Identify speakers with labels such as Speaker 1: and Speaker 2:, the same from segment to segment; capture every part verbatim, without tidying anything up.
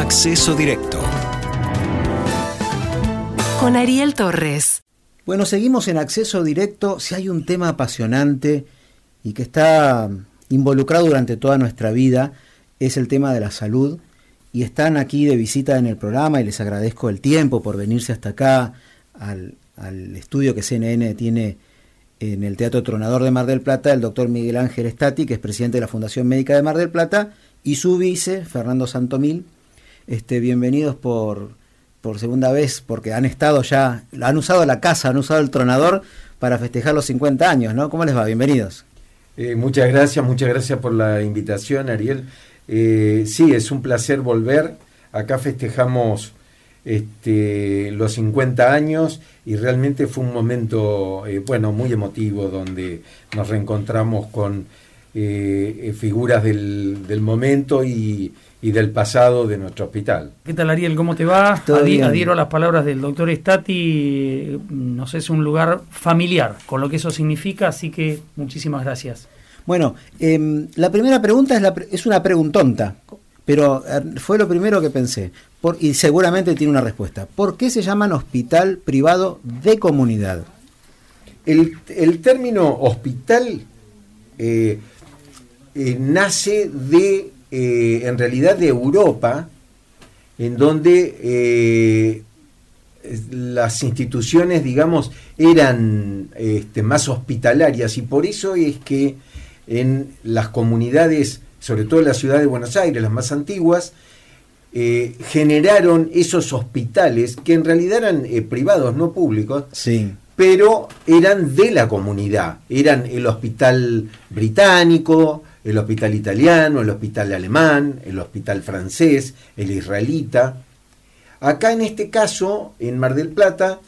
Speaker 1: Acceso Directo
Speaker 2: con Ariel Torres.
Speaker 3: Bueno, seguimos en Acceso Directo. Si hay un tema apasionante y que está involucrado durante toda nuestra vida, es el tema de la salud. Y están aquí de visita en el programa y les agradezco el tiempo por venirse hasta acá al, al estudio que C N N tiene en el Teatro Tronador de Mar del Plata, el doctor Miguel Ángel Stati, que es presidente de la Fundación Médica de Mar del Plata, y su vice, Fernando Santomil. Este, bienvenidos por, por segunda vez, porque han estado ya, han usado la casa, han usado el Tronador para festejar los cincuenta años, ¿no? ¿Cómo les va? Bienvenidos.
Speaker 4: Eh, muchas gracias, muchas gracias por la invitación, Ariel. Eh, sí, es un placer volver. Acá festejamos este, los cincuenta años y realmente fue un momento, eh, bueno, muy emotivo, donde nos reencontramos con eh, figuras del, del momento y, y del pasado de nuestro hospital.
Speaker 5: ¿Qué tal, Ariel? ¿Cómo te va?
Speaker 3: Adi-
Speaker 5: Adhiero a las palabras del doctor Stati. No sé, es un lugar familiar, con lo que eso significa, así que muchísimas gracias.
Speaker 3: Bueno, eh, la primera pregunta es, la, es una preguntonta, pero eh, fue lo primero que pensé, por, y seguramente tiene una respuesta. ¿Por qué se llaman hospital privado de comunidad?
Speaker 4: El, el término hospital eh, eh, nace de, eh, en realidad, de Europa, en donde eh, las instituciones, digamos, eran este, más hospitalarias, y por eso es que en las comunidades, sobre todo en la ciudad de Buenos Aires, las más antiguas, eh, generaron esos hospitales que en realidad eran eh, privados, no públicos,
Speaker 3: Sí.
Speaker 4: pero eran de la comunidad. Eran el hospital británico, el hospital italiano, el hospital alemán, el hospital francés, el israelita. Acá en este caso, en Mar del Plata,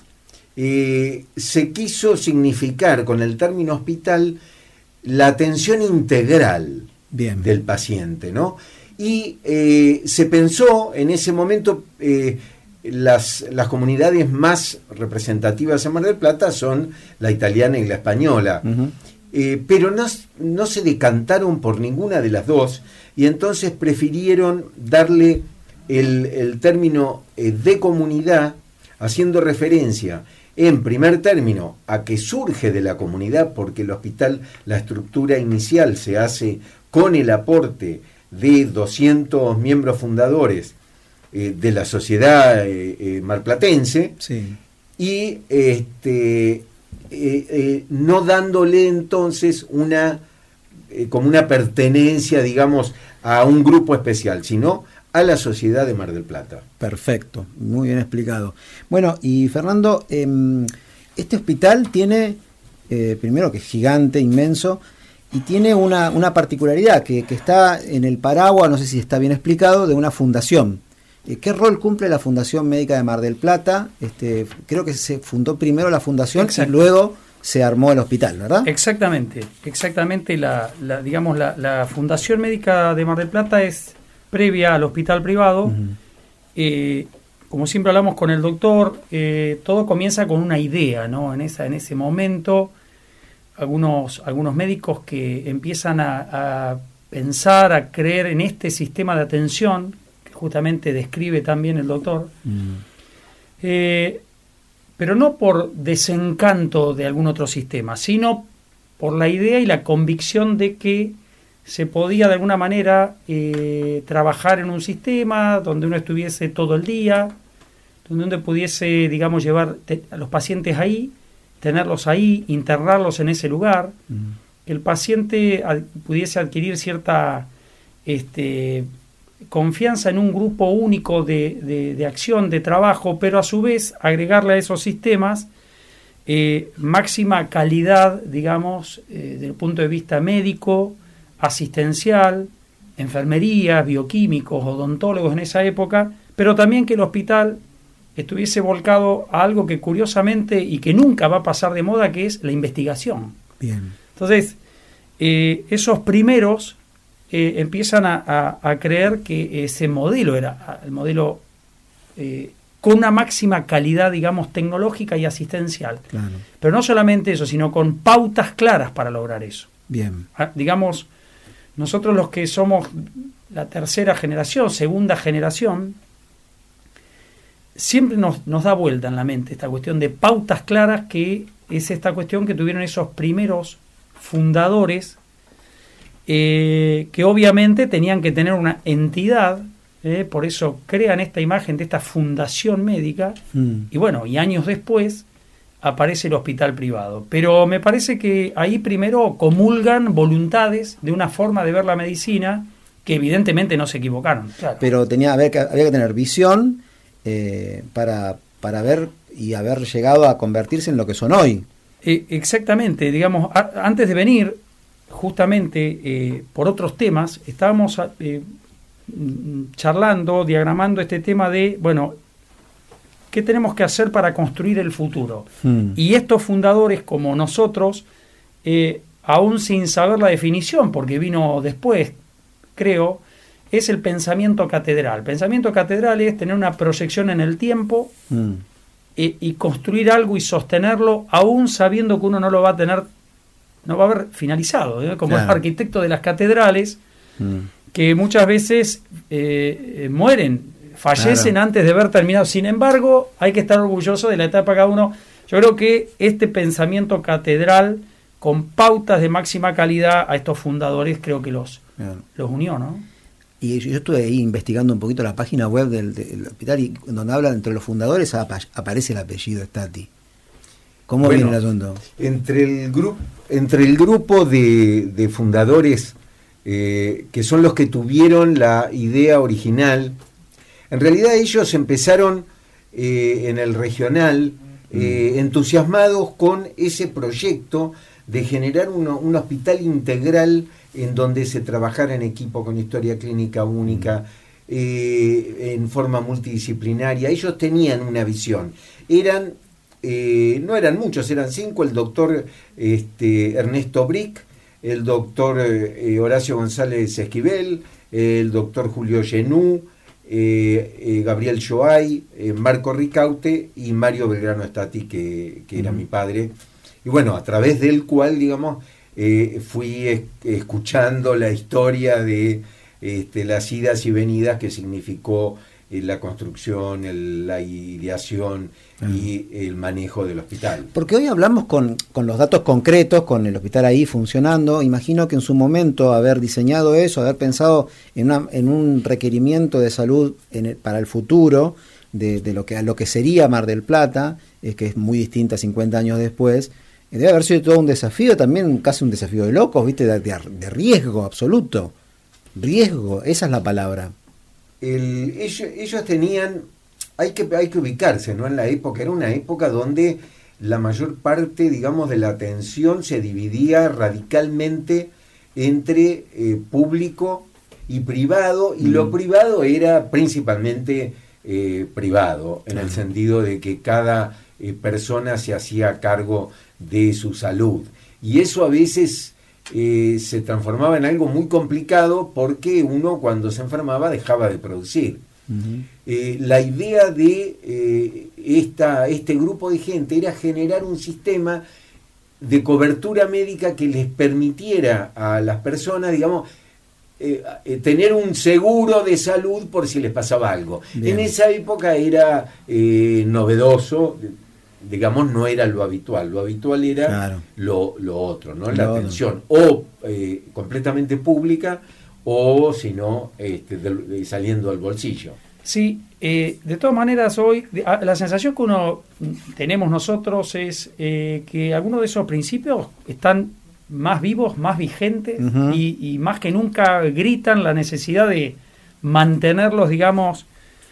Speaker 4: eh, se quiso significar con el término hospital la atención integral
Speaker 3: Bien.
Speaker 4: del paciente, ¿no? Y eh, se pensó en ese momento, eh, las, las comunidades más representativas en Mar del Plata son la italiana y la española,
Speaker 3: Uh-huh.
Speaker 4: eh, pero no, no se decantaron por ninguna de las dos, y entonces prefirieron darle el, el término eh, de comunidad, haciendo referencia en primer término a que surge de la comunidad, porque el hospital, la estructura inicial se hace con el aporte de doscientos miembros fundadores eh, de la sociedad eh, eh, marplatense,
Speaker 3: Sí.
Speaker 4: y este, eh, eh, no dándole entonces una eh, como una pertenencia, digamos, a un grupo especial, sino a la sociedad de Mar del Plata.
Speaker 3: Perfecto, muy bien explicado. Bueno, y Fernando, eh, este hospital tiene, eh, primero que es gigante, inmenso, y tiene una, una particularidad, que, que está en el paraguas, no sé si está bien explicado, de una fundación. Eh, ¿Qué rol cumple la Fundación Médica de Mar del Plata? Este, creo que se fundó primero la fundación. Exacto. Y luego se armó el hospital, ¿verdad?
Speaker 5: Exactamente, exactamente. La, la digamos, la, la Fundación Médica de Mar del Plata es previa al hospital privado. Uh-huh. eh, como siempre hablamos con el doctor, eh, todo comienza con una idea, ¿no? En esa, en ese momento, algunos, algunos médicos que empiezan a, a pensar, a creer en este sistema de atención, que justamente describe también el doctor, uh-huh. eh, pero no por desencanto de algún otro sistema, sino por la idea y la convicción de que se podía de alguna manera eh, trabajar en un sistema donde uno estuviese todo el día, donde uno pudiese, digamos, llevar te, a los pacientes ahí, tenerlos ahí, internarlos en ese lugar, uh-huh. que el paciente ad, pudiese adquirir cierta este, confianza en un grupo único de, de, de acción, de trabajo, pero a su vez agregarle a esos sistemas eh, máxima calidad, digamos, eh, desde el punto de vista médico, asistencial, enfermería, bioquímicos, odontólogos en esa época, pero también que el hospital estuviese volcado a algo que curiosamente y que nunca va a pasar de moda, que es la investigación.
Speaker 3: Bien.
Speaker 5: Entonces, eh, esos primeros eh, empiezan a, a, a creer que ese modelo era el modelo eh, con una máxima calidad, digamos, tecnológica y asistencial.
Speaker 3: Claro.
Speaker 5: Pero no solamente eso, sino con pautas claras para lograr eso.
Speaker 3: Bien.
Speaker 5: Ah, digamos, nosotros los que somos la tercera generación, segunda generación, siempre nos, nos da vuelta en la mente esta cuestión de pautas claras, que es esta cuestión que tuvieron esos primeros fundadores, eh, que obviamente tenían que tener una entidad, eh, por eso crean esta imagen de esta fundación médica, mm. y bueno, y años después aparece el hospital privado. Pero me parece que ahí primero comulgan voluntades de una forma de ver la medicina que evidentemente no se equivocaron. Claro.
Speaker 3: Pero tenía, había, que, había que tener visión eh, para, para ver y haber llegado a convertirse en lo que son hoy.
Speaker 5: Eh, exactamente, digamos, a, antes de venir, justamente eh, por otros temas, estábamos eh, charlando, diagramando este tema de, bueno, ¿qué tenemos que hacer para construir el futuro? Hmm. Y estos fundadores, como nosotros, eh, aún sin saber la definición, porque vino después, creo, es el pensamiento catedral. Pensamiento catedral es tener una proyección en el tiempo hmm. e, y construir algo y sostenerlo, aún sabiendo que uno no lo va a tener, no va a haber finalizado, ¿eh? Como claro. el arquitecto de las catedrales, hmm. que muchas veces eh, eh, mueren, fallecen claro. antes de haber terminado. Sin embargo, hay que estar orgulloso de la etapa cada uno. Yo creo que este pensamiento catedral, con pautas de máxima calidad a estos fundadores, creo que los, claro. los unió, ¿no?
Speaker 3: Y yo estuve ahí investigando un poquito la página web del, del hospital, y donde habla entre los fundadores aparece el apellido Stati. ¿Cómo bueno, viene el asunto?
Speaker 4: Entre el, gru entre el grupo de, de fundadores, eh, que son los que tuvieron la idea original, en realidad ellos empezaron eh, en el regional eh, mm. entusiasmados con ese proyecto de generar uno, un hospital integral en donde se trabajara en equipo con historia clínica única, eh, en forma multidisciplinaria. Ellos tenían una visión. Eran, eh, no eran muchos, eran cinco: el doctor este, Ernesto Brick, el doctor eh, Horacio González Esquivel, eh, el doctor Julio Genú, Eh, eh, Gabriel Joay, eh, Marco Ricaute y Mario Belgrano Stati, que, que era uh-huh. mi padre, y bueno, a través del cual, digamos, eh, fui es, escuchando la historia de este, las idas y venidas que significó eh, la construcción, el, la ideación uh-huh. y el manejo del hospital.
Speaker 3: Porque hoy hablamos con, con los datos concretos, con el hospital ahí funcionando. Imagino que en su momento haber diseñado eso, haber pensado en, una, en un requerimiento de salud en el, para el futuro, de, de lo que a lo que sería Mar del Plata, es que es muy distinta cincuenta años después, debe haber sido todo un desafío, también casi un desafío de locos, ¿viste? De, de, de riesgo absoluto. Riesgo, esa es la palabra.
Speaker 4: El, ellos, ellos tenían, hay que, hay que ubicarse, ¿no? En la época, era una época donde la mayor parte, digamos, de la atención se dividía radicalmente entre eh, público y privado, y mm. lo privado era principalmente eh, privado, en mm. el sentido de que cada eh, persona se hacía cargo de su salud. Y eso a veces Eh, se transformaba en algo muy complicado, porque uno cuando se enfermaba dejaba de producir. Uh-huh. eh, la idea de eh, esta, este grupo de gente era generar un sistema de cobertura médica que les permitiera a las personas, digamos, eh, eh, tener un seguro de salud por si les pasaba algo. Bien. En esa época era eh, novedoso, digamos, no era lo habitual. Lo habitual era claro. lo, lo otro, ¿no? La no, atención no. o eh, completamente pública, o si no, este, de, saliendo del bolsillo.
Speaker 5: Sí, eh, de todas maneras hoy la sensación que uno tenemos nosotros es eh, que algunos de esos principios están más vivos, más vigentes, uh-huh. y, y más que nunca gritan la necesidad de mantenerlos, digamos,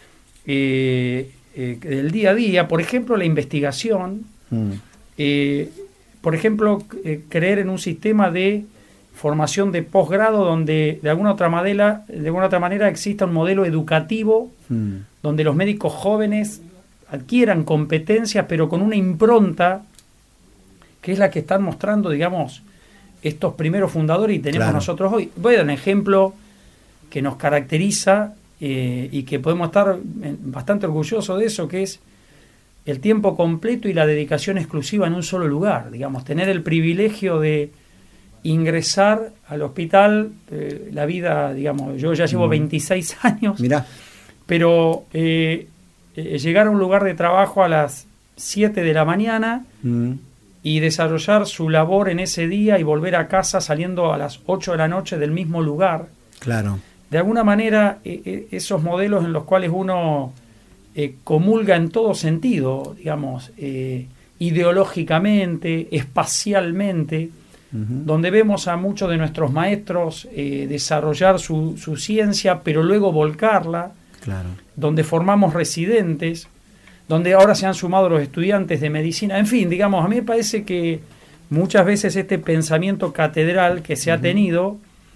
Speaker 5: eh, Eh, del día a día. Por ejemplo, la investigación, mm. eh, por ejemplo, eh, creer en un sistema de formación de posgrado donde de alguna otra manera, de alguna otra manera exista un modelo educativo mm. donde los médicos jóvenes adquieran competencias, pero con una impronta que es la que están mostrando, digamos, estos primeros fundadores, y tenemos claro. nosotros hoy. Voy a dar un ejemplo que nos caracteriza Eh, y que podemos estar bastante orgullosos de eso, que es el tiempo completo y la dedicación exclusiva en un solo lugar. Digamos, tener el privilegio de ingresar al hospital, eh, la vida, digamos, yo ya llevo mm. veintiséis años,
Speaker 3: Mirá.
Speaker 5: pero eh, eh, llegar a un lugar de trabajo a las siete de la mañana mm. y desarrollar su labor en ese día y volver a casa saliendo a las ocho de la noche del mismo lugar.
Speaker 3: Claro.
Speaker 5: De alguna manera, eh, eh, esos modelos en los cuales uno eh, comulga en todo sentido, digamos, eh, ideológicamente, espacialmente, uh-huh. donde vemos a muchos de nuestros maestros eh, desarrollar su, su ciencia, pero luego volcarla,
Speaker 3: claro.
Speaker 5: donde formamos residentes, donde ahora se han sumado los estudiantes de medicina, en fin, digamos, a mí me parece que muchas veces este pensamiento catedral que se uh-huh. ha tenido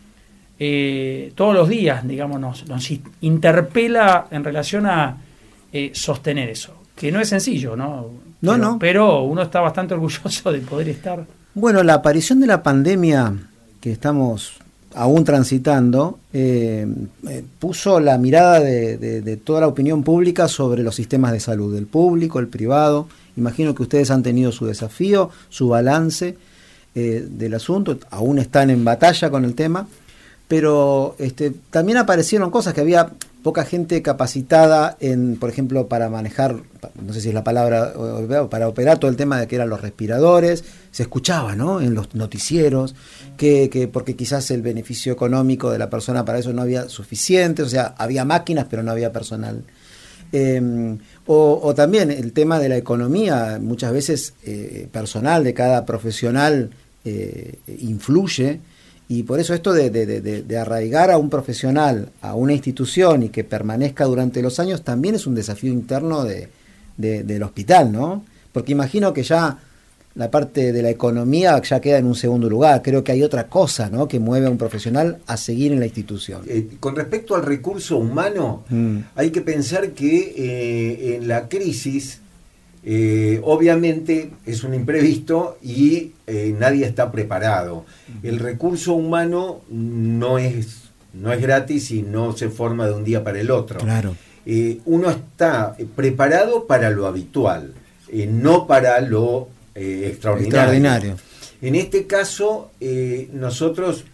Speaker 5: eh, todos los días, digamos, nos, nos interpela en relación a eh, sostener eso, que no es sencillo, ¿no?
Speaker 3: No,
Speaker 5: pero,
Speaker 3: no.
Speaker 5: Pero uno está bastante orgulloso de poder estar.
Speaker 3: Bueno, la aparición de la pandemia que estamos aún transitando eh, eh, puso la mirada de, de, de toda la opinión pública sobre los sistemas de salud, el público, el privado. Imagino que ustedes han tenido su desafío, su balance eh, del asunto, aún están en batalla con el tema, pero este, también aparecieron cosas que había poca gente capacitada en, por ejemplo, para manejar, no sé si es la palabra, para operar todo el tema de que eran los respiradores. Se escuchaba, ¿no?, en los noticieros, que, que porque quizás el beneficio económico de la persona para eso no había suficiente, o sea, había máquinas pero no había personal. Eh, o, o también el tema de la economía, muchas veces eh, personal de cada profesional eh, influye. Y por eso esto de, de, de, de arraigar a un profesional a una institución y que permanezca durante los años también es un desafío interno de, de, del hospital, ¿no? Porque imagino que ya la parte de la economía ya queda en un segundo lugar. Creo que hay otra cosa, ¿no?, que mueve a un profesional a seguir en la institución.
Speaker 4: Eh, con respecto al recurso humano, mm. hay que pensar que eh, en la crisis Eh, obviamente es un imprevisto y eh, nadie está preparado. El recurso humano no es, no es gratis y no se forma de un día para el otro.
Speaker 3: Claro.
Speaker 4: Eh, uno está preparado para lo habitual, eh, no para lo eh, extraordinario.
Speaker 3: extraordinario.
Speaker 4: En este caso, eh, nosotros,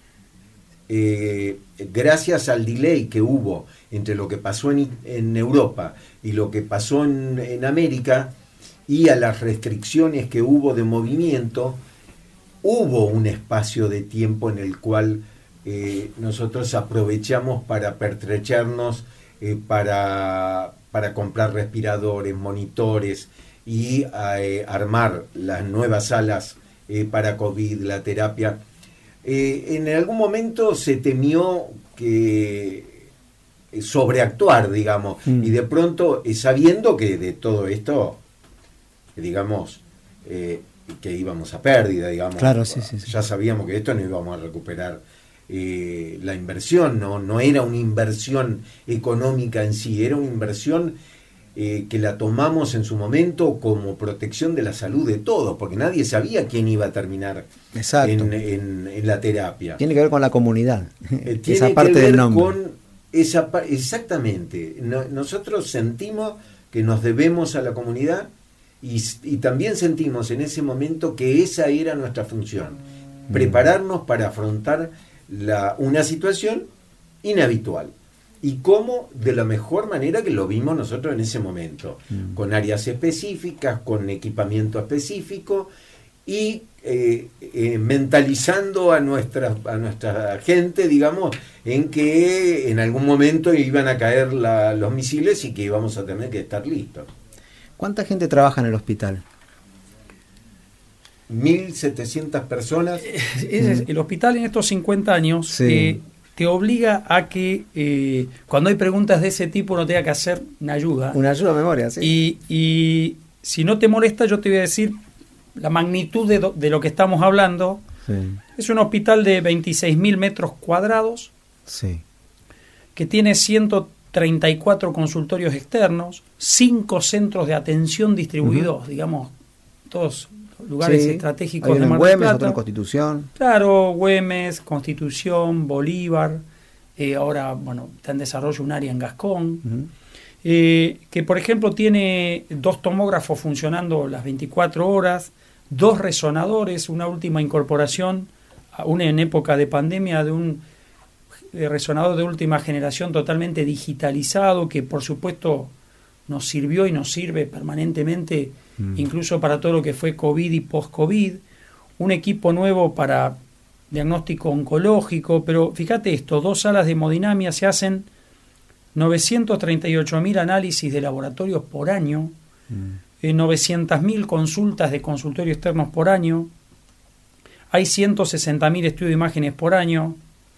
Speaker 4: eh, gracias al delay que hubo entre lo que pasó en, en Europa y lo que pasó en, en América, y a las restricciones que hubo de movimiento, hubo un espacio de tiempo en el cual eh, nosotros aprovechamos para pertrecharnos, eh, para, para comprar respiradores, monitores y eh, armar las nuevas salas eh, para COVID, la terapia. Eh, en algún momento se temió que sobreactuar, digamos, mm. y de pronto, eh, sabiendo que de todo esto, digamos, eh, que íbamos a pérdida, digamos.
Speaker 3: Claro, sí, sí, sí.
Speaker 4: Ya sabíamos que esto no íbamos a recuperar eh, la inversión, no, no era una inversión económica en sí, era una inversión eh, que la tomamos en su momento como protección de la salud de todos, porque nadie sabía quién iba a terminar en, en, en la terapia.
Speaker 3: Tiene que ver con la comunidad,
Speaker 4: eh, tiene
Speaker 3: esa parte
Speaker 4: que ver
Speaker 3: del nombre.
Speaker 4: Con esa, exactamente. No, nosotros sentimos que nos debemos a la comunidad. Y, y también sentimos en ese momento que esa era nuestra función, mm. prepararnos para afrontar la, una situación inhabitual. Y cómo, de la mejor manera que lo vimos nosotros en ese momento, mm. con áreas específicas, con equipamiento específico y eh, eh, mentalizando a nuestra, a nuestra gente, digamos, en que en algún momento iban a caer la, los misiles y que íbamos a tener que estar listos.
Speaker 3: ¿Cuánta gente trabaja en el hospital?
Speaker 4: mil setecientas personas.
Speaker 5: Es, el hospital en estos cincuenta años sí. eh, te obliga a que eh, cuando hay preguntas de ese tipo uno tenga que hacer una ayuda.
Speaker 3: Una ayuda a memoria, sí.
Speaker 5: Y, y si no te molesta, yo te voy a decir la magnitud de, do, de lo que estamos hablando.
Speaker 3: Sí.
Speaker 5: Es un hospital de veintiséis mil metros cuadrados,
Speaker 3: sí.
Speaker 5: que tiene ciento treinta y cuatro consultorios externos, cinco centros de atención distribuidos, uh-huh. digamos, todos lugares sí. estratégicos
Speaker 3: Hay
Speaker 5: de Mar del
Speaker 3: Güemes,
Speaker 5: Plata.
Speaker 3: otro en Constitución.
Speaker 5: Claro, Güemes, Constitución, Bolívar, eh, ahora, bueno, está en desarrollo un área en Gascón, uh-huh. eh, que por ejemplo tiene dos tomógrafos funcionando las veinticuatro horas, dos resonadores, una última incorporación, aún en época de pandemia, de un de resonador de última generación totalmente digitalizado, que por supuesto nos sirvió y nos sirve permanentemente,
Speaker 3: Mm.
Speaker 5: incluso para todo lo que fue COVID y post-COVID, un equipo nuevo para diagnóstico oncológico, pero fíjate esto, dos salas de hemodinamia, se hacen novecientos treinta y ocho mil análisis de laboratorios por año,
Speaker 3: Mm.
Speaker 5: eh, novecientas mil consultas de consultorio externos por año, hay ciento sesenta mil estudios de imágenes por año,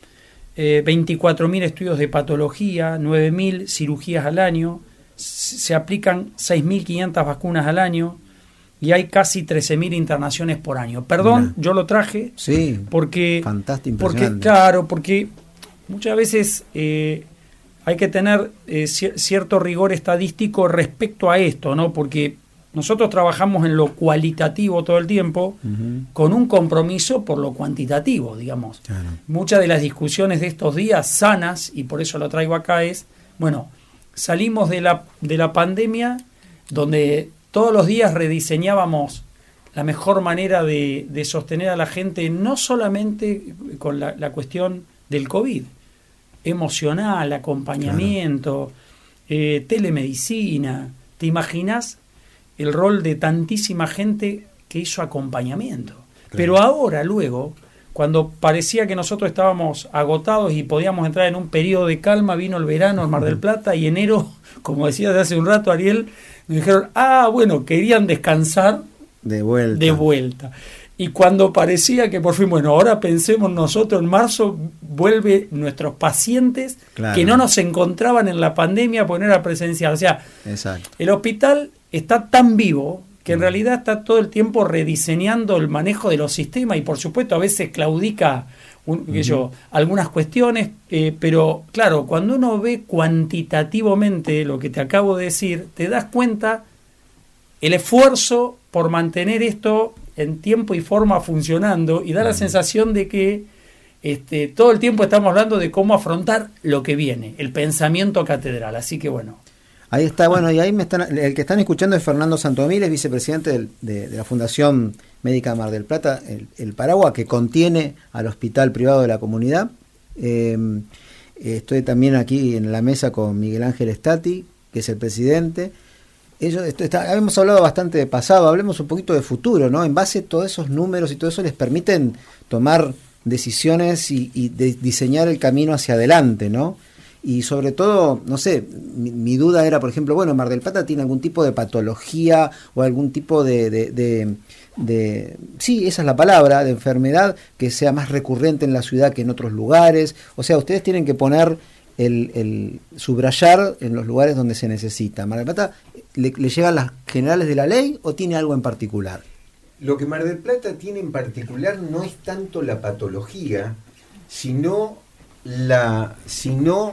Speaker 5: eh, veinticuatro mil estudios de patología, nueve mil cirugías al año, s- se aplican seis mil quinientas vacunas al año y hay casi trece mil internaciones por año. Perdón,
Speaker 3: Mirá.
Speaker 5: yo lo traje
Speaker 3: Sí,
Speaker 5: porque,
Speaker 3: fantástico,
Speaker 5: porque
Speaker 3: impresionante.
Speaker 5: claro, porque muchas veces eh, hay que tener eh, cier- cierto rigor estadístico respecto a esto, ¿no? Porque nosotros trabajamos en lo cualitativo todo el tiempo,
Speaker 3: Ujú.
Speaker 5: con un compromiso por lo cuantitativo, digamos.
Speaker 3: Claro.
Speaker 5: Muchas de las discusiones de estos días sanas, y por eso lo traigo acá, es, bueno, salimos de la, de la pandemia donde todos los días rediseñábamos la mejor manera de, de sostener a la gente, no solamente con la, la cuestión del COVID, emocional, acompañamiento, eh, telemedicina. ¿Te imaginas el rol de tantísima gente que hizo acompañamiento? Pero ahora, luego, cuando parecía que nosotros estábamos agotados y podíamos entrar en un periodo de calma, vino el verano en Mar del Plata y enero, como decías hace un rato, Ariel, nos dijeron, ah, bueno, querían descansar
Speaker 3: De vuelta.
Speaker 5: de vuelta. Y cuando parecía que por fin, bueno, ahora pensemos nosotros, en marzo vuelve nuestros pacientes
Speaker 3: Claro.
Speaker 5: que no nos encontraban en la pandemia porque no era presencial. O sea,
Speaker 3: Exacto.
Speaker 5: el hospital está tan vivo que en realidad está todo el tiempo rediseñando el manejo de los sistemas y por supuesto a veces claudica un, qué sé yo, algunas cuestiones, eh, pero claro, cuando uno ve cuantitativamente lo que te acabo de decir, te das cuenta el esfuerzo por mantener esto en tiempo y forma funcionando y da la sensación de que este, todo el tiempo estamos hablando de cómo afrontar lo que viene, el pensamiento catedral. Así que bueno.
Speaker 3: Ahí está, bueno, y ahí me están, el que están escuchando es Fernando Santomil, es vicepresidente del- de, de la Fundación Médica de Mar del Plata, el, el paraguas que contiene al hospital privado de la comunidad. Eh, estoy también aquí en la mesa con Miguel Ángel Stati, que es el presidente. Ellos, esto está, hemos hablado bastante de pasado, hablemos un poquito de futuro, ¿no? En base a todos esos números y todo eso les permiten tomar decisiones y, y de- diseñar el camino hacia adelante, ¿no? Y sobre todo, no sé, mi, mi duda era, por ejemplo, bueno, Mar del Plata tiene algún tipo de patología o algún tipo de, de, de, de, sí, esa es la palabra, de enfermedad que sea más recurrente en la ciudad que en otros lugares. O sea, ustedes tienen que poner el, el subrayar en los lugares donde se necesita. ¿Mar del Plata le, le llegan las generales de la ley o tiene algo en particular?
Speaker 4: Lo que Mar del Plata tiene en particular no es tanto la patología, sino la, sino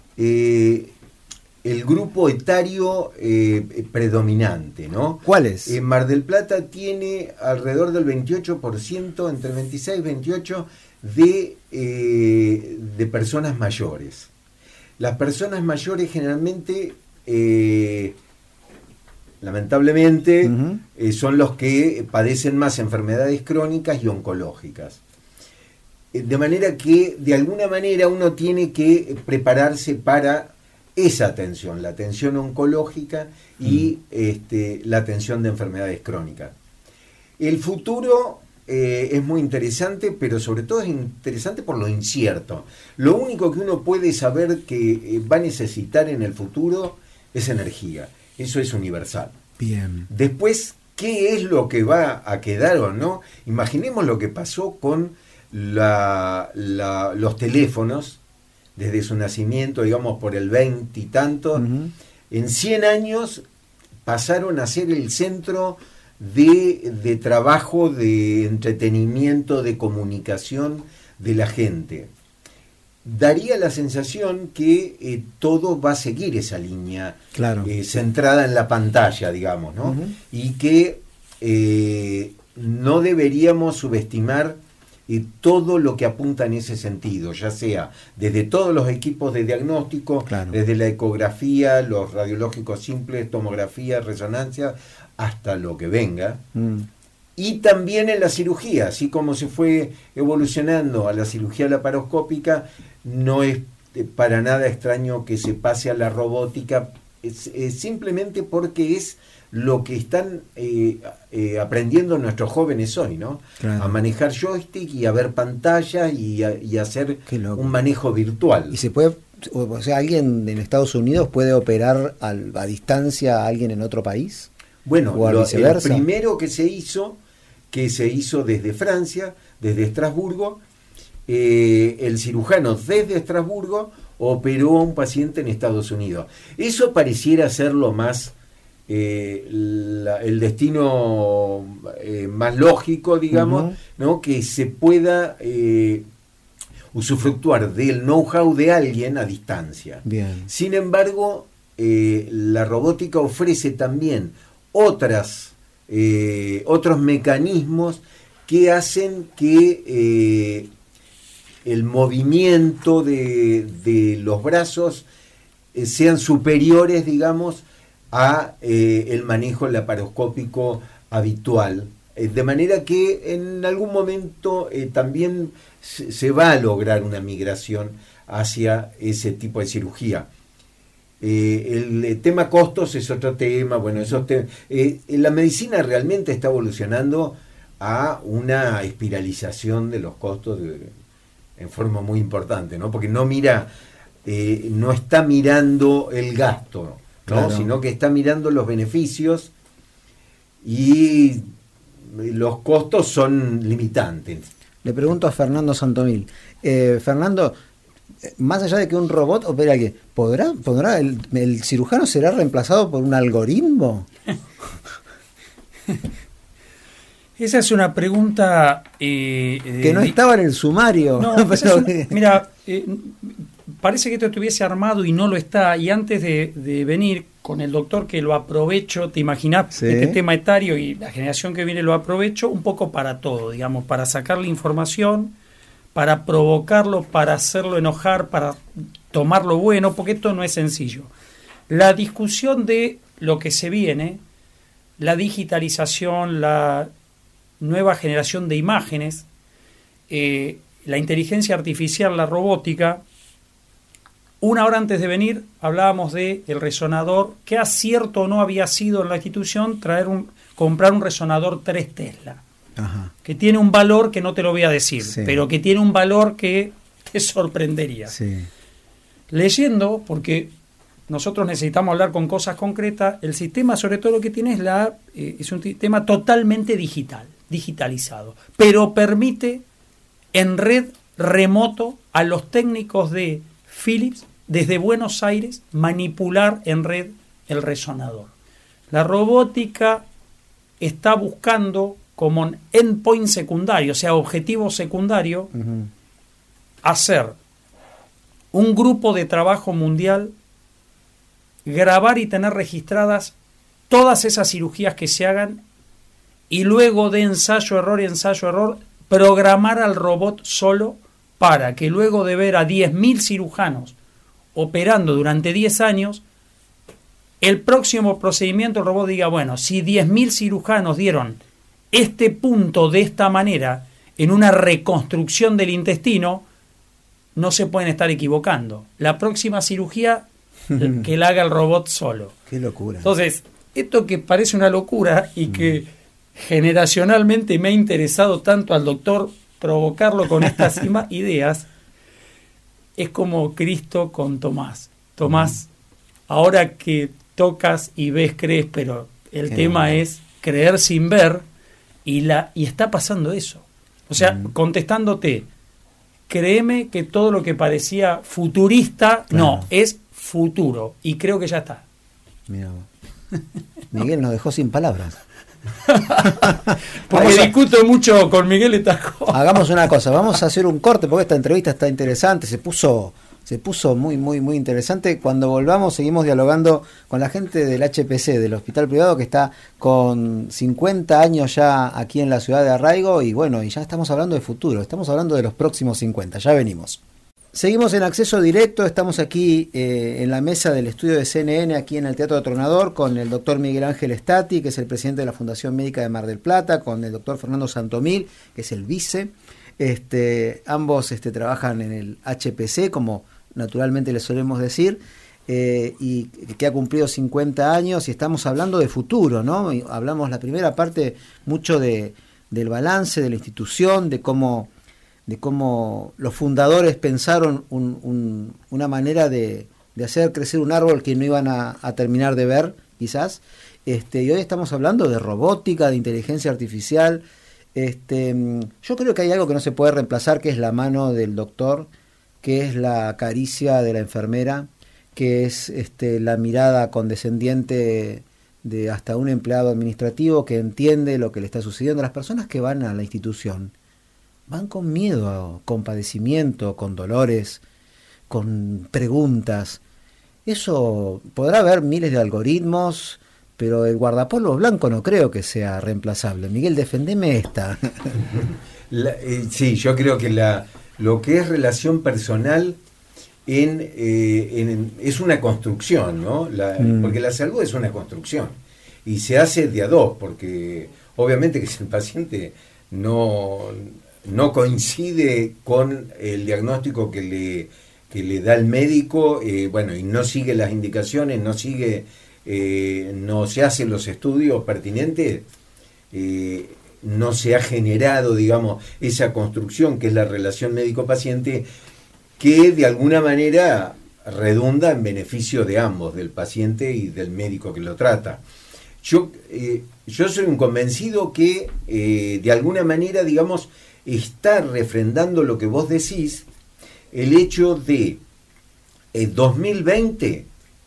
Speaker 4: eh, el grupo etario eh, predominante, ¿no?
Speaker 3: ¿Cuál es?
Speaker 4: En Mar del Plata tiene alrededor del veintiocho por ciento, entre veintiséis y veintiocho, de, eh, de personas mayores. Las personas mayores generalmente, eh, lamentablemente,
Speaker 3: Ujú.
Speaker 4: eh, son los que padecen más enfermedades crónicas y oncológicas. Eh, de manera que, de alguna manera, uno tiene que prepararse para esa atención, la atención oncológica y
Speaker 3: Mm.
Speaker 4: este, la atención de enfermedades crónicas. El futuro eh, es muy interesante, pero sobre todo es interesante por lo incierto. Lo único que uno puede saber que eh, va a necesitar en el futuro es energía. Eso es universal.
Speaker 3: Bien.
Speaker 4: Después, ¿qué es lo que va a quedar o no? Imaginemos lo que pasó con la, la, los teléfonos desde su nacimiento, digamos por el veinte y tanto.
Speaker 3: Ujú.
Speaker 4: En cien años pasaron a ser el centro de, de trabajo, de entretenimiento, de comunicación de la gente. Daría la sensación que eh, todo va a seguir esa línea
Speaker 3: Claro.
Speaker 4: eh, centrada en la pantalla, digamos, ¿no?
Speaker 3: Ujú.
Speaker 4: Y que eh, no deberíamos subestimar eh, todo lo que apunta en ese sentido, ya sea desde todos los equipos de diagnóstico,
Speaker 3: Claro.
Speaker 4: desde la ecografía, los radiológicos simples, tomografía, resonancia, hasta lo que venga.
Speaker 3: Mm.
Speaker 4: Y también en la cirugía, así como se fue evolucionando a la cirugía laparoscópica, no es eh, para nada extraño que se pase a la robótica es, es simplemente porque es lo que están eh, eh, aprendiendo nuestros jóvenes hoy, ¿no? Claro. A manejar joystick y a ver pantallas y a, y a hacer un manejo virtual.
Speaker 3: Y se puede, o sea, alguien en Estados Unidos puede operar al, a distancia a alguien en otro país.
Speaker 4: Bueno, lo, el primero que se hizo, que se hizo desde Francia, desde Estrasburgo, eh, el cirujano desde Estrasburgo operó a un paciente en Estados Unidos. Eso pareciera ser lo más Eh, la, el destino eh, más lógico, digamos, uh-huh. ¿no? Que se pueda eh, usufructuar del know-how de alguien a distancia.
Speaker 3: Bien.
Speaker 4: Sin embargo, eh, la robótica ofrece también otras eh, otros mecanismos que hacen que eh, el movimiento de, de los brazos eh, sean superiores, digamos, a eh, el manejo laparoscópico habitual, eh, de manera que en algún momento eh, también se, se va a lograr una migración hacia ese tipo de cirugía. Eh, el, el tema costos es otro tema. Bueno, esos te, eh, la medicina realmente está evolucionando a una espiralización de los costos de, en forma muy importante, ¿no? Porque no mira, eh, no está mirando el gasto, ¿no? Claro. Sino que está mirando los beneficios y los costos son limitantes.
Speaker 3: Le pregunto a Fernando Santomil. Eh, Fernando, más allá de que un robot opere a alguien, ¿podrá, podrá el, el cirujano será reemplazado por un algoritmo?
Speaker 5: Esa es una pregunta eh,
Speaker 3: que no estaba en el sumario.
Speaker 5: No, pero, una, mira, eh, parece que esto estuviese armado y no lo está. Y antes de, de venir con el doctor, que lo aprovecho, te imaginás, sí. Este tema etario y la generación que viene lo aprovecho un poco para todo, digamos, para sacarle información, para provocarlo, para hacerlo enojar, para tomarlo bueno, porque esto no es sencillo. La discusión de lo que se viene, la digitalización, la nueva generación de imágenes, eh, la inteligencia artificial, la robótica. Una hora antes de venir hablábamos de el resonador, que acierto o no había sido en la institución traer un, comprar un resonador tres Tesla. Ajá. Que tiene un valor que no te lo voy a decir, sí. Pero que tiene un valor que te sorprendería.
Speaker 3: Sí.
Speaker 5: Leyendo, porque nosotros necesitamos hablar con cosas concretas, el sistema sobre todo lo que tiene es, la, eh, es un sistema totalmente digital, digitalizado, pero permite en red remoto a los técnicos de Philips desde Buenos Aires manipular en red el resonador. La robótica está buscando como endpoint secundario, o sea, objetivo secundario, uh-huh. hacer un grupo de trabajo mundial, grabar y tener registradas todas esas cirugías que se hagan y luego de ensayo, error y ensayo, error, programar al robot solo para que luego de ver a diez mil cirujanos operando durante diez años, el próximo procedimiento el robot diga, bueno, si diez mil cirujanos dieron este punto de esta manera en una reconstrucción del intestino, no se pueden estar equivocando. La próxima cirugía que la haga el robot solo.
Speaker 3: Qué locura.
Speaker 5: Entonces, esto que parece una locura y que generacionalmente me ha interesado tanto al doctor provocarlo con estas ideas, es como Cristo con Tomás. Tomás, ahora que tocas y ves, crees, pero el Qué tema bueno. es creer sin ver, y la y está pasando eso. O sea, mm. contestándote, créeme que todo lo que parecía futurista, claro. no, es futuro, y creo que ya está.
Speaker 3: Mira, Miguel nos dejó sin palabras.
Speaker 5: Porque a, discuto mucho con Miguel Etajo.
Speaker 3: Hagamos una cosa, vamos a hacer un corte porque esta entrevista está interesante, se puso se puso muy muy muy interesante. Cuando volvamos seguimos dialogando con la gente del H P C, del hospital privado, que está con cincuenta años ya aquí en la ciudad de Arraigo, y bueno, y ya estamos hablando de futuro, estamos hablando de los próximos cincuenta, ya venimos. Seguimos en acceso directo, estamos aquí eh, en la mesa del estudio de C N N, aquí en el Teatro Tronador, con el doctor Miguel Ángel Stati, que es el presidente de la Fundación Médica de Mar del Plata, con el doctor Fernando Santomil, que es el vice. Este, ambos este, trabajan en el H P C, como naturalmente les solemos decir. eh, y que ha cumplido cincuenta años, y estamos hablando de futuro, ¿no? Y hablamos la primera parte mucho de, del balance de la institución, de cómo, de cómo los fundadores pensaron un, un, una manera de, de hacer crecer un árbol que no iban a, a terminar de ver, quizás. Este, y hoy estamos hablando de robótica, de inteligencia artificial. Este, yo creo que hay algo que no se puede reemplazar, que es la mano del doctor, que es la caricia de la enfermera, que es este, la mirada condescendiente de hasta un empleado administrativo que entiende lo que le está sucediendo. Las personas que van a la institución van con miedo, con padecimiento, con dolores, con preguntas. Eso podrá haber miles de algoritmos, pero el guardapolvo blanco no creo que sea reemplazable. Miguel, defendeme esta.
Speaker 4: La, eh, sí, yo creo que la, lo que es relación personal en, eh, en, es una construcción, ¿no? La, mm. Porque la salud es una construcción y se hace de a dos, porque obviamente que si el paciente no, no coincide con el diagnóstico que le, que le da el médico, eh, bueno, y no sigue las indicaciones, no sigue... Eh, no se hacen los estudios pertinentes, eh, no se ha generado, digamos, esa construcción que es la relación médico-paciente, que de alguna manera redunda en beneficio de ambos, del paciente y del médico que lo trata. Yo, eh, yo soy un convencido que eh, de alguna manera, digamos, está refrendando lo que vos decís, el hecho de eh, dos mil veinte.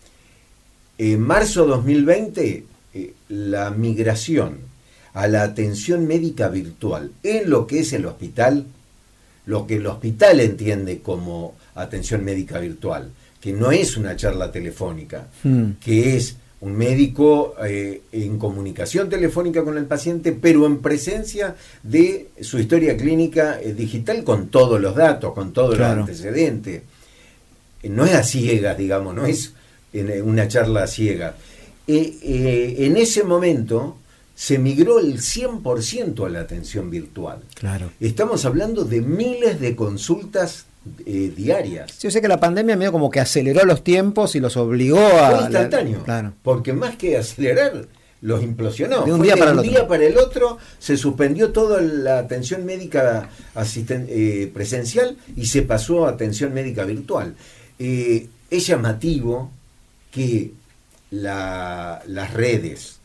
Speaker 4: En marzo dos mil veinte, eh, la migración a la atención médica virtual en lo que es el hospital, lo que el hospital entiende como atención médica virtual, que no es una charla telefónica, mm. que es un médico eh, en comunicación telefónica con el paciente, pero en presencia de su historia clínica eh, digital con todos los datos, con todos claro. los antecedentes. Eh, no es a ciegas, digamos, no es en una charla ciega. Eh, eh, en ese momento se migró el cien por ciento a la atención virtual.
Speaker 3: Claro.
Speaker 4: Estamos hablando de miles de consultas eh, diarias.
Speaker 3: Sí, yo sé que la pandemia medio como que aceleró los tiempos y los obligó a...
Speaker 4: Fue instantáneo.
Speaker 3: La... Claro.
Speaker 4: Porque más que acelerar, los implosionó.
Speaker 3: De un
Speaker 4: Fue
Speaker 3: día,
Speaker 4: de
Speaker 3: para,
Speaker 4: un
Speaker 3: el
Speaker 4: día para el otro se suspendió toda la atención médica asisten, eh, presencial y se pasó a atención médica virtual. Eh, es llamativo que la, las redes,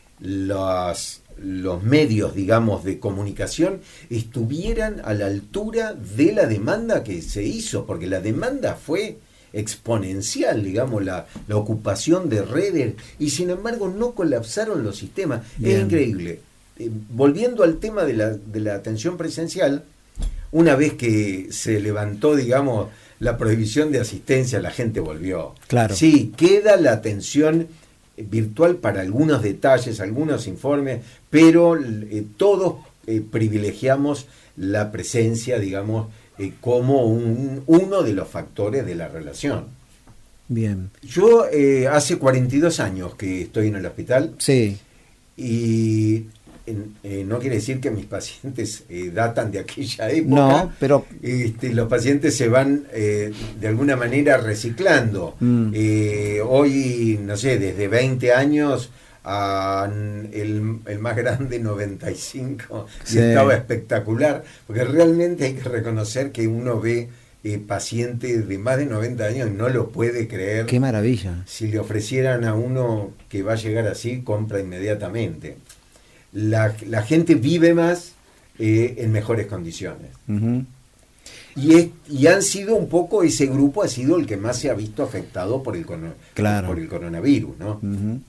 Speaker 4: los, los medios, digamos, de comunicación estuvieran a la altura de la demanda que se hizo, porque la demanda fue exponencial, digamos, la, la ocupación de redes, y sin embargo no colapsaron los sistemas. Bien. Es increíble. Eh, volviendo al tema de la, de la atención presencial, una vez que se levantó, digamos, la prohibición de asistencia, la gente volvió.
Speaker 3: Claro.
Speaker 4: Sí, queda la atención virtual para algunos detalles, algunos informes, pero eh, todos eh, privilegiamos la presencia, digamos, eh, como un, uno de los factores de la relación.
Speaker 3: Bien.
Speaker 4: Yo eh, hace cuarenta y dos años que estoy en el hospital.
Speaker 3: Sí.
Speaker 4: Y Eh, no quiere decir que mis pacientes eh, datan de aquella época.
Speaker 3: No, pero
Speaker 4: este, los pacientes se van eh, de alguna manera reciclando. Mm. Eh, hoy, no sé, desde veinte años a el, el más grande, noventa y cinco, sí. Y estaba espectacular, porque realmente hay que reconocer que uno ve eh, pacientes de más de noventa años y no lo puede creer.
Speaker 3: ¡Qué maravilla!
Speaker 4: Si le ofrecieran a uno que va a llegar así, compra inmediatamente. La, la gente vive más eh, en mejores condiciones. Uh-huh. Y, es, y han sido un poco, ese grupo ha sido el que más se ha visto afectado por el,
Speaker 3: claro.
Speaker 4: por el coronavirus, ¿no?
Speaker 3: Uh-huh.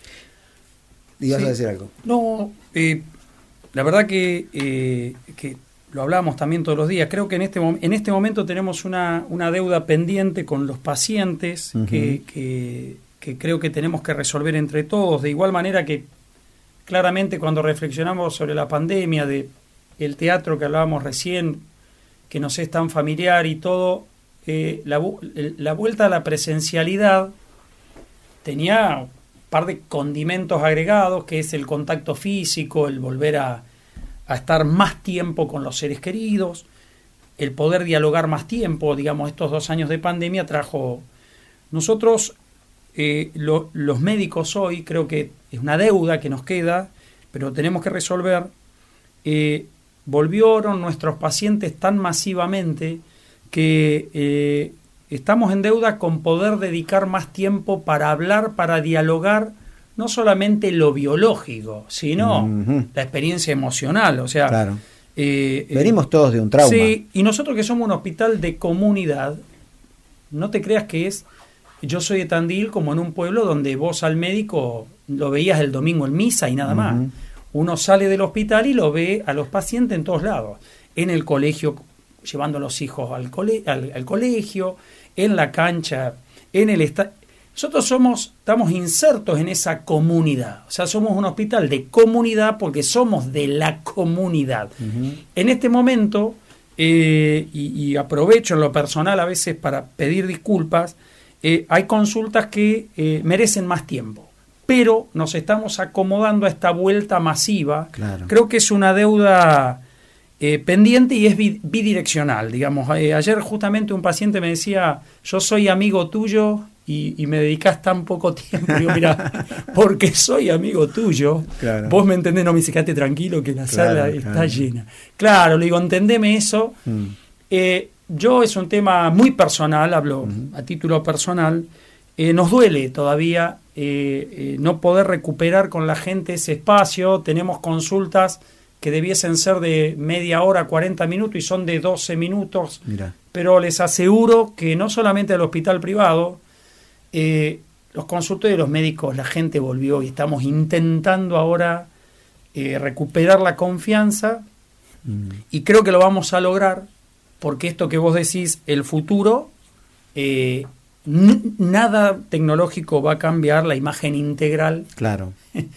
Speaker 3: ¿Ibas
Speaker 5: sí.
Speaker 3: a decir algo?
Speaker 5: No, eh, la verdad que, eh, que lo hablamos también todos los días. Creo que en este, en este momento tenemos una, una deuda pendiente con los pacientes uh-huh. que, que, que creo que tenemos que resolver entre todos, de igual manera que claramente cuando reflexionamos sobre la pandemia, de el teatro que hablábamos recién, que nos es tan familiar y todo, eh, la, la vuelta a la presencialidad tenía un par de condimentos agregados, que es el contacto físico, el volver a, a estar más tiempo con los seres queridos, el poder dialogar más tiempo. Digamos, estos dos años de pandemia trajo... Nosotros eh, lo, los médicos hoy, creo que es una deuda que nos queda, pero tenemos que resolver. Eh, volvieron nuestros pacientes tan masivamente que eh, estamos en deuda con poder dedicar más tiempo para hablar, para dialogar, no solamente lo biológico, sino uh-huh. la experiencia emocional. O sea,
Speaker 3: claro.
Speaker 5: eh,
Speaker 3: venimos todos de un trauma.
Speaker 5: Sí, y nosotros que somos un hospital de comunidad, no te creas que es, yo soy de Tandil como en un pueblo donde vos al médico lo veías el domingo en misa y nada uh-huh. más. Uno sale del hospital y lo ve a los pacientes en todos lados, en el colegio, llevando a los hijos al, cole, al, al colegio, en la cancha, en el estadio. Nosotros somos, estamos insertos en esa comunidad, o sea, somos un hospital de comunidad porque somos de la comunidad. Uh-huh. En este momento, eh, y, y aprovecho en lo personal a veces para pedir disculpas, eh, hay consultas que eh, merecen más tiempo, pero nos estamos acomodando a esta vuelta masiva. Claro. Creo que es una deuda eh, pendiente y es bidireccional, digamos. Eh, ayer justamente un paciente me decía, yo soy amigo tuyo, Y, y me dedicás tan poco tiempo. Digo, mira, porque soy amigo tuyo, claro. vos me entendés, no me dice, quédate tranquilo que la claro, sala está claro. llena. Claro, le digo, entendeme eso. Mm. Eh, yo es un tema muy personal, hablo mm. a título personal. Eh, nos duele todavía eh, eh, no poder recuperar con la gente ese espacio. Tenemos consultas que debiesen ser de media hora, cuarenta minutos, y son de doce minutos. Mira. Pero les aseguro que no solamente al hospital privado, Eh, los consultorios de los médicos, la gente volvió y estamos intentando ahora eh, recuperar la confianza mm. y creo que lo vamos a lograr porque esto que vos decís, el futuro, eh, n- nada tecnológico va a cambiar la imagen integral
Speaker 3: claro.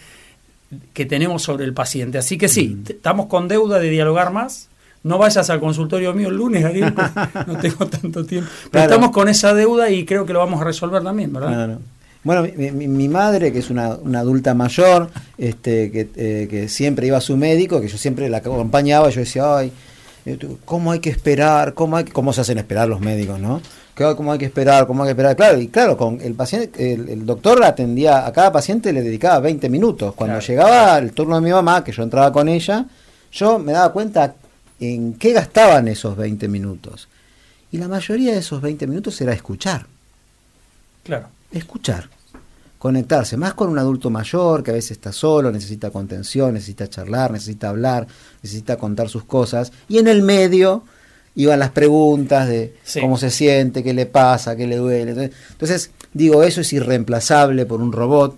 Speaker 5: que tenemos sobre el paciente. Así que sí, mm. t- estamos con deuda de dialogar más. No vayas al consultorio mío el lunes, Ariel, no tengo tanto tiempo. Pero claro. estamos con esa deuda y creo que lo vamos a resolver también, ¿verdad?
Speaker 3: Claro. Bueno, mi, mi, mi madre, que es una, una adulta mayor, este, que, eh, que siempre iba a su médico, que yo siempre la acompañaba, yo decía, ay, ¿cómo hay que esperar? ¿Cómo, hay que, cómo se hacen esperar los médicos, no? ¿Cómo hay que esperar? ¿Cómo hay que esperar? Claro, y claro, con el paciente, el, el doctor atendía a cada paciente, le dedicaba veinte minutos. Cuando claro. llegaba el turno de mi mamá, que yo entraba con ella, yo me daba cuenta en qué gastaban esos veinte minutos. Y la mayoría de esos veinte minutos era escuchar.
Speaker 5: Claro.
Speaker 3: Escuchar. Conectarse. Más con un adulto mayor que a veces está solo, necesita contención, necesita charlar, necesita hablar, necesita contar sus cosas. Y en el medio iban las preguntas de sí. cómo se siente, qué le pasa, qué le duele. Entonces, entonces digo, eso es irreemplazable por un robot.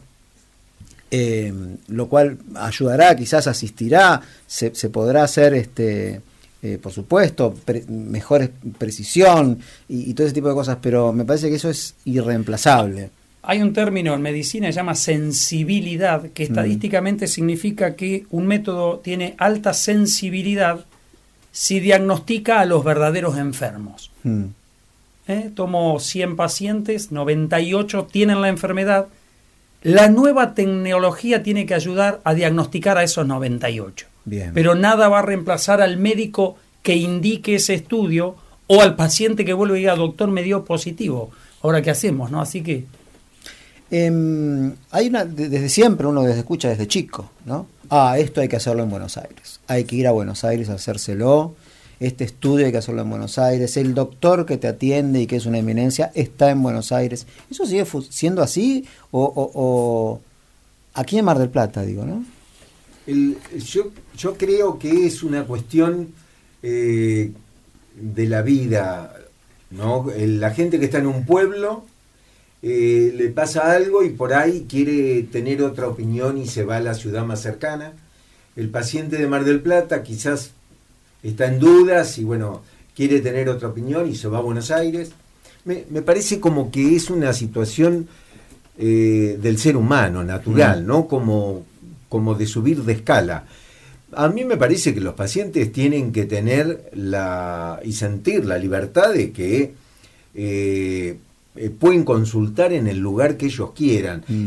Speaker 3: Eh, lo cual ayudará, quizás asistirá, se, se podrá hacer este eh, por supuesto pre, mejor precisión y, y todo ese tipo de cosas, pero me parece que eso es irreemplazable.
Speaker 5: Hay un término en medicina que se llama sensibilidad, que estadísticamente mm. significa que un método tiene alta sensibilidad si diagnostica a los verdaderos enfermos. Mm. ¿Eh? Tomo cien pacientes, noventa y ocho tienen la enfermedad. La nueva tecnología tiene que ayudar a diagnosticar a esos noventa y ocho. Bien. Pero nada va a reemplazar al médico que indique ese estudio o al paciente que vuelve y diga, doctor, me dio positivo. Ahora, ¿qué hacemos? ¿No? Así que...
Speaker 3: Eh, hay una, desde siempre uno desde escucha desde chico, ¿no? Ah, esto hay que hacerlo en Buenos Aires. Hay que ir a Buenos Aires a hacérselo. Este estudio hay que hacerlo en Buenos Aires. El doctor que te atiende y que es una eminencia está en Buenos Aires. ¿Eso sigue siendo así? O, o, o aquí en Mar del Plata, digo, ¿no?
Speaker 4: El, yo, yo creo que es una cuestión eh, de la vida, ¿no? La gente que está en un pueblo eh, le pasa algo y por ahí quiere tener otra opinión y se va a la ciudad más cercana. El paciente de Mar del Plata quizás está en dudas y bueno, quiere tener otra opinión y se va a Buenos Aires. Me, me parece como que es una situación eh, del ser humano, natural, mm. ¿no? Como, como de subir de escala. A mí me parece que los pacientes tienen que tener la y sentir la libertad de que eh, eh, pueden consultar en el lugar que ellos quieran. Mm.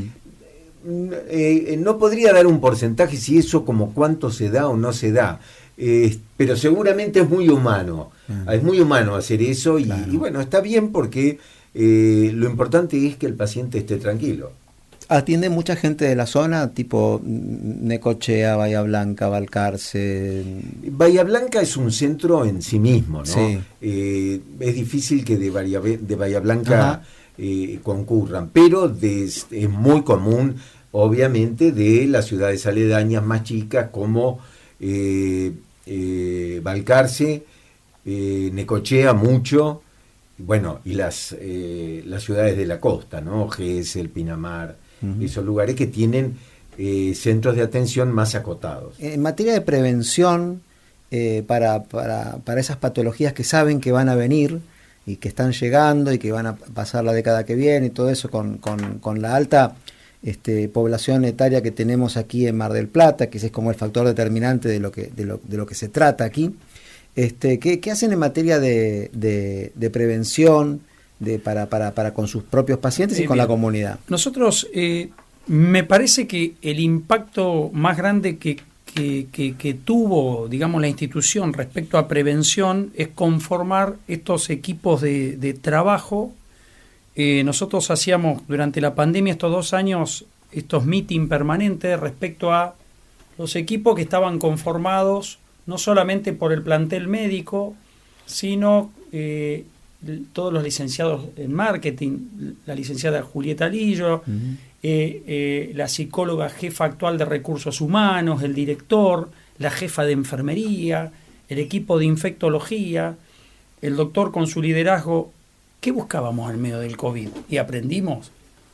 Speaker 4: Eh, no podría dar un porcentaje si eso como cuánto se da o no se da. Eh, pero seguramente es muy humano, uh-huh. es muy humano hacer eso y, claro. y bueno, está bien porque eh, lo importante es que el paciente esté tranquilo.
Speaker 3: ¿Atiende mucha gente de la zona, tipo Necochea, Bahía Blanca, Balcarce?
Speaker 4: Bahía Blanca es un centro en sí mismo, ¿no?
Speaker 3: Sí.
Speaker 4: Eh, es difícil que de Bahía, de Bahía Blanca eh, concurran, pero de, es muy común, obviamente, de las ciudades aledañas más chicas como eh, eh, Balcarce, eh, Necochea mucho, bueno, y las, eh, las ciudades de la costa, ¿no? Gesell, el Pinamar, uh-huh. Esos lugares que tienen eh, centros de atención más acotados.
Speaker 3: En materia de prevención, eh, para, para, para esas patologías que saben que van a venir y que están llegando y que van a pasar la década que viene y todo eso, con, con, con la alta este, población etaria que tenemos aquí en Mar del Plata, que ese es como el factor determinante de lo que, de lo, de lo que se trata aquí. Este, ¿qué, ¿Qué hacen en materia de, de, de prevención de, para, para, para con sus propios pacientes y eh, con bien. la comunidad?
Speaker 5: Nosotros, eh, me parece que el impacto más grande que, que, que, que tuvo, digamos, la institución respecto a prevención es conformar estos equipos de, de trabajo. Eh, nosotros hacíamos durante la pandemia estos dos años estos meetings permanentes respecto a los equipos que estaban conformados no solamente por el plantel médico, sino eh, todos los licenciados en marketing, la licenciada Julieta Lillo, uh-huh. eh, eh, la psicóloga jefa actual de recursos humanos, el director, la jefa de enfermería, el equipo de infectología, el doctor con su liderazgo. ¿Qué buscábamos en medio del COVID? Y aprendimos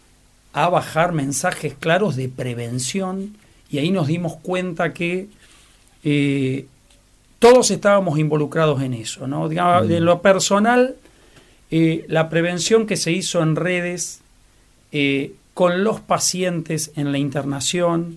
Speaker 5: a bajar mensajes claros de prevención, y ahí nos dimos cuenta que eh, todos estábamos involucrados en eso, ¿no? Digamos, de lo personal, eh, la prevención que se hizo en redes, eh, con los pacientes en la internación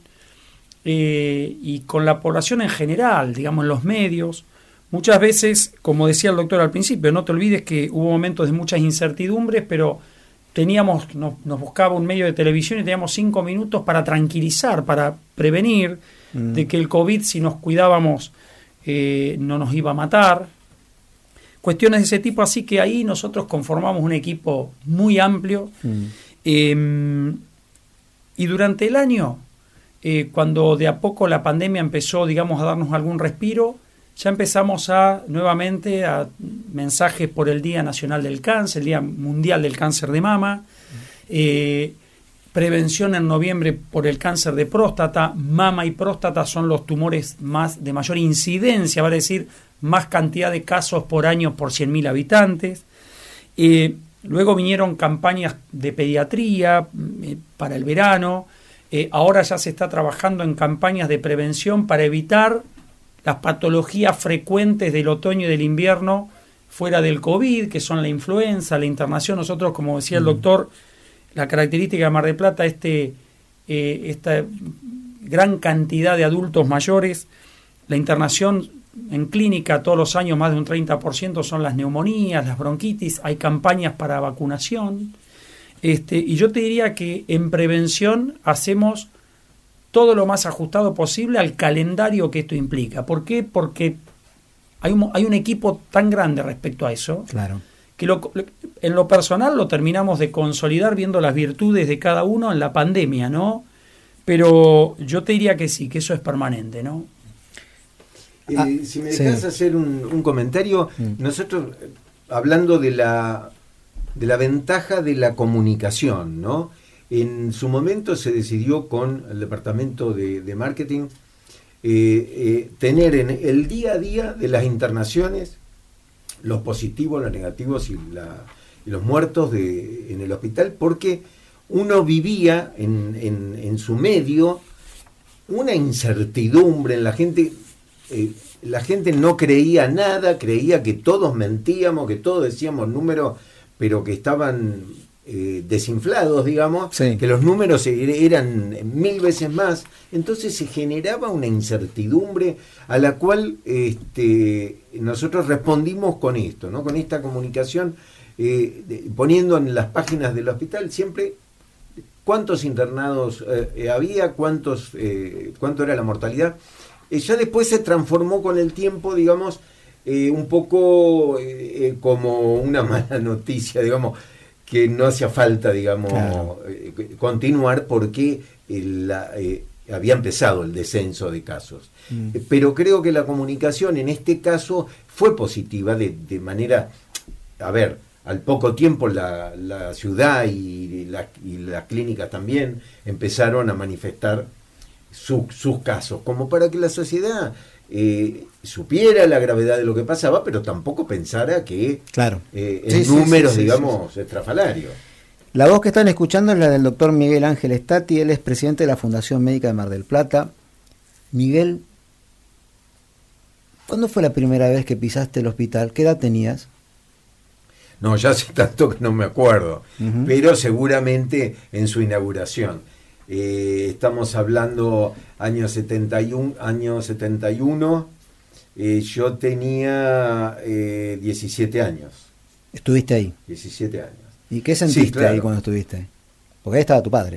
Speaker 5: eh, y con la población en general, digamos, en los medios. Muchas veces, como decía el doctor al principio, no te olvides que hubo momentos de muchas incertidumbres, pero teníamos, nos, nos buscaba un medio de televisión y teníamos cinco minutos para tranquilizar, para prevenir mm. de que el COVID, si nos cuidábamos, Eh, no nos iba a matar, cuestiones de ese tipo, así que ahí nosotros conformamos un equipo muy amplio mm. eh, y durante el año, eh, cuando de a poco la pandemia empezó, digamos, a darnos algún respiro, ya empezamos a nuevamente a mensajes por el Día Nacional del Cáncer, el Día Mundial del Cáncer de Mama, eh, prevención en noviembre por el cáncer de próstata. Mama y próstata son los tumores más de mayor incidencia, vale decir, más cantidad de casos por año por cien mil habitantes. Eh, luego vinieron campañas de pediatría eh, para el verano. Eh, ahora ya se está trabajando en campañas de prevención para evitar las patologías frecuentes del otoño y del invierno fuera del COVID, que son la influenza, la internación. Nosotros, como decía el doctor, la característica de Mar del Plata, este, eh, esta gran cantidad de adultos mayores, la internación en clínica todos los años, más de un treinta por ciento son las neumonías, las bronquitis, hay campañas para vacunación, este, y yo te diría que en prevención hacemos todo lo más ajustado posible al calendario que esto implica. ¿Por qué? Porque hay un, hay un equipo tan grande respecto a eso,
Speaker 3: claro,
Speaker 5: que lo, en lo personal lo terminamos de consolidar viendo las virtudes de cada uno en la pandemia, ¿no? Pero yo te diría que sí, que eso es permanente, ¿no?
Speaker 4: Eh,
Speaker 3: ah,
Speaker 4: si me dejas sí. hacer un, un comentario, mm. nosotros, hablando de la, de la ventaja de la comunicación, ¿no? En su momento se decidió con el departamento de, de marketing eh, eh, tener en el día a día de las internaciones los positivos, los negativos y, la, y los muertos de, en el hospital, porque uno vivía en, en, en su medio una incertidumbre en la gente. Eh, la gente no creía nada, creía que todos mentíamos, que todos decíamos números, pero que estaban eh, desinflados, digamos, sí. que los números eran mil veces más. Entonces se generaba una incertidumbre a la cual este, nosotros respondimos con esto, ¿no? Con esta comunicación, eh, de, poniendo en las páginas del hospital siempre cuántos internados eh, había, cuántos, eh, cuánto era la mortalidad. Eh, ya después se transformó con el tiempo, digamos, eh, un poco eh, como una mala noticia, digamos, que no hacía falta, digamos,
Speaker 3: Claro.
Speaker 4: eh, continuar porque el, la, eh, había empezado el descenso de casos.
Speaker 3: Mm.
Speaker 4: Eh, Pero creo que la comunicación en este caso fue positiva de, de manera, a ver, al poco tiempo la, la ciudad y, la, y las clínicas también empezaron a manifestar su, sus casos, como para que la sociedad eh, supiera la gravedad de lo que pasaba, pero tampoco pensara que
Speaker 3: Claro.
Speaker 4: eh, en
Speaker 3: Sí, sí,
Speaker 4: números,
Speaker 3: sí, sí,
Speaker 4: digamos, estrafalarios.
Speaker 3: La voz que están escuchando es la del doctor Miguel Ángel Stati, él es presidente de la Fundación Médica de Mar del Plata. Miguel, ¿cuándo fue la primera vez que pisaste el hospital? ¿Qué edad tenías?
Speaker 4: No, ya hace tanto que no me acuerdo,
Speaker 3: Ujú.
Speaker 4: pero seguramente en su inauguración. Eh, estamos hablando año setenta y uno, año setenta y uno, eh, yo tenía eh, diecisiete años,
Speaker 3: ¿Estuviste ahí?
Speaker 4: diecisiete años.
Speaker 3: ¿Y qué sentiste
Speaker 4: Sí, claro.
Speaker 3: ahí cuando estuviste? Porque ahí estaba tu padre.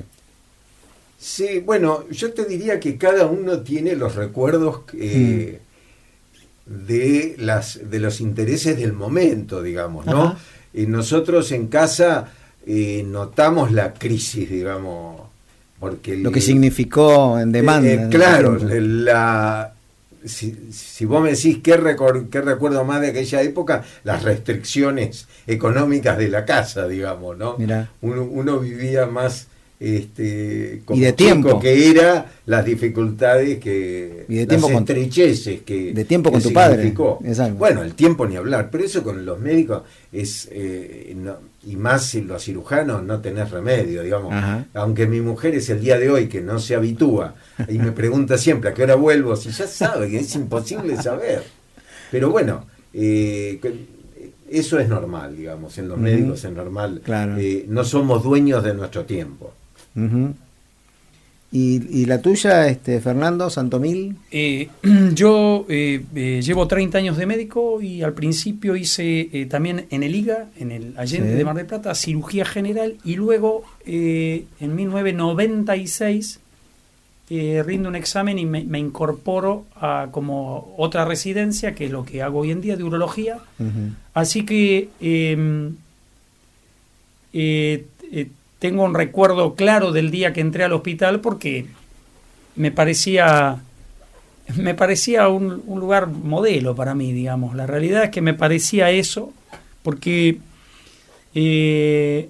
Speaker 4: Sí, bueno, yo te diría que cada uno tiene los recuerdos eh, de las de los intereses del momento, digamos, ¿no?
Speaker 3: Ajá.
Speaker 4: Y nosotros en casa eh, notamos la crisis, digamos, porque
Speaker 3: Lo que
Speaker 4: el-
Speaker 3: significó en demanda.
Speaker 4: eh,
Speaker 3: en ese
Speaker 4: claro,
Speaker 3: tiempo.
Speaker 4: la si, si vos me decís qué, recor- qué recuerdo más de aquella época, las restricciones económicas de la casa, digamos, ¿no?
Speaker 3: Mirá.
Speaker 4: Uno, uno vivía más este como
Speaker 3: Y de
Speaker 4: chico,
Speaker 3: tiempo.
Speaker 4: que era las dificultades que
Speaker 3: Y de
Speaker 4: las
Speaker 3: tiempo con-
Speaker 4: estrecheces que
Speaker 3: de tiempo
Speaker 4: que
Speaker 3: con tu padre.
Speaker 4: significó.
Speaker 3: Exacto.
Speaker 4: Bueno, el tiempo ni hablar, pero eso con los médicos es eh, no- y más si los cirujanos no tenés remedio, digamos.
Speaker 3: Ajá.
Speaker 4: Aunque mi mujer es el día de hoy que no se habitúa y me pregunta siempre a qué hora vuelvo, si ya sabe que es imposible saber. Pero bueno, eh, que- eso es normal, digamos, en los
Speaker 3: Ujú.
Speaker 4: médicos es normal.
Speaker 3: Claro.
Speaker 4: Eh, no somos dueños de nuestro tiempo.
Speaker 3: Ujú. ¿Y, y la tuya, este, Fernando Santomil?
Speaker 5: Eh, yo eh, eh, llevo treinta años de médico y al principio hice eh, también en el I G A, en el Allende
Speaker 3: Sí.
Speaker 5: de Mar del Plata, cirugía general, y luego eh, en mil novecientos noventa y seis eh, rindo un examen y me, me incorporo a como otra residencia, que es lo que hago hoy en día, de urología.
Speaker 3: Ujú.
Speaker 5: Así que eh, eh, eh, tengo un recuerdo claro del día que entré al hospital porque me parecía me parecía un, un lugar modelo para mí, digamos. La realidad es que me parecía eso porque eh,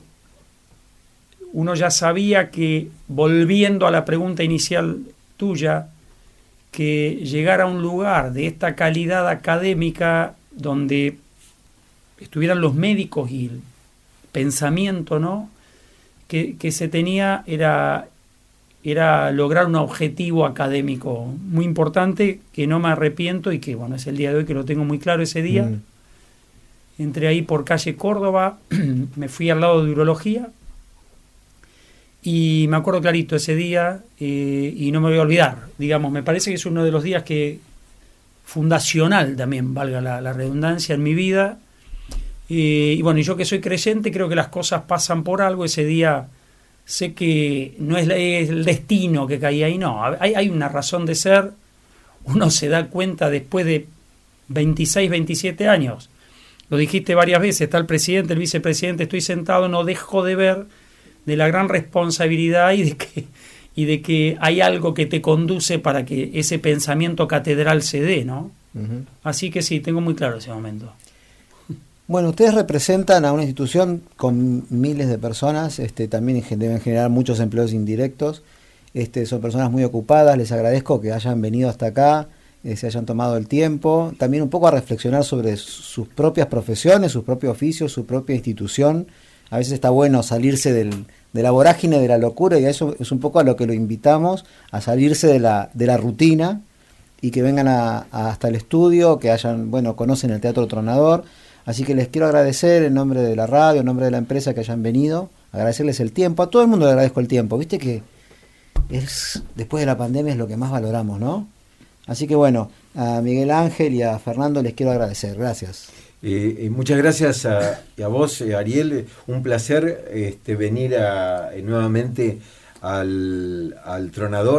Speaker 5: uno ya sabía que, volviendo a la pregunta inicial tuya, que llegar a un lugar de esta calidad académica donde estuvieran los médicos y el pensamiento, ¿no?, que, que se tenía era, era lograr un objetivo académico muy importante, que no me arrepiento y que, bueno, es el día de hoy que lo tengo muy claro ese día.
Speaker 3: Mm.
Speaker 5: Entré ahí por calle Córdoba, me fui al lado de urología y me acuerdo clarito ese día eh, y no me voy a olvidar, digamos, me parece que es uno de los días que fundacional también, valga la, la redundancia, en mi vida. Eh, y bueno, y yo que soy creyente, creo que las cosas pasan por algo. Ese día sé que no es, la- es el destino que caía ahí, no, hay, hay una razón de ser. Uno se da cuenta después de veintiséis, veintisiete años. Lo dijiste varias veces, está el presidente, el vicepresidente, estoy sentado, no dejo de ver de la gran responsabilidad y de que, y de que hay algo que te conduce para que ese pensamiento catedral se dé, ¿no?
Speaker 3: Ujú.
Speaker 5: Así que sí, tengo muy claro ese momento.
Speaker 3: Bueno, ustedes representan a una institución con miles de personas, este, también gen- deben generar muchos empleos indirectos. Este, son personas muy ocupadas, les agradezco que hayan venido hasta acá, eh, se hayan tomado el tiempo, también un poco a reflexionar sobre sus propias profesiones, sus propios oficios, su propia institución. A veces está bueno salirse del, de la vorágine, de la locura, y a eso es un poco a lo que lo invitamos, a salirse de la, de la rutina y que vengan a, a hasta el estudio, que hayan, bueno, conocen el Teatro Tronador. Así que les quiero agradecer en nombre de la radio, en nombre de la empresa, que hayan venido, agradecerles el tiempo. A todo el mundo le agradezco el tiempo. Viste que es después de la pandemia es lo que más valoramos, ¿no? Así que bueno, a Miguel Ángel y a Fernando les quiero agradecer. Gracias.
Speaker 4: Eh, eh, muchas gracias a, a vos, eh, Ariel. Un placer este, venir a, eh, nuevamente al, al Tronador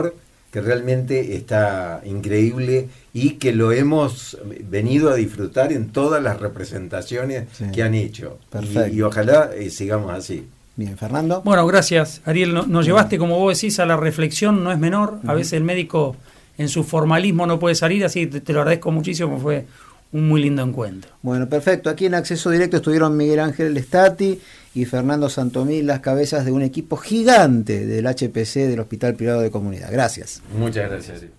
Speaker 4: que realmente está increíble y que lo hemos venido a disfrutar en todas las representaciones sí. que han hecho.
Speaker 3: Perfecto.
Speaker 4: Y, y ojalá eh, sigamos así.
Speaker 3: Bien, Fernando.
Speaker 5: Bueno, gracias, Ariel. Nos, nos llevaste, como vos decís, a la reflexión, no es menor. A veces el médico en su formalismo no puede salir, así que te, te lo agradezco muchísimo, fue un muy lindo encuentro.
Speaker 3: Bueno, perfecto. Aquí en Acceso Directo estuvieron Miguel Ángel Stati y Fernando Santomil, las cabezas de un equipo gigante del H P C del Hospital Privado de Comunidad. Gracias.
Speaker 4: Muchas gracias.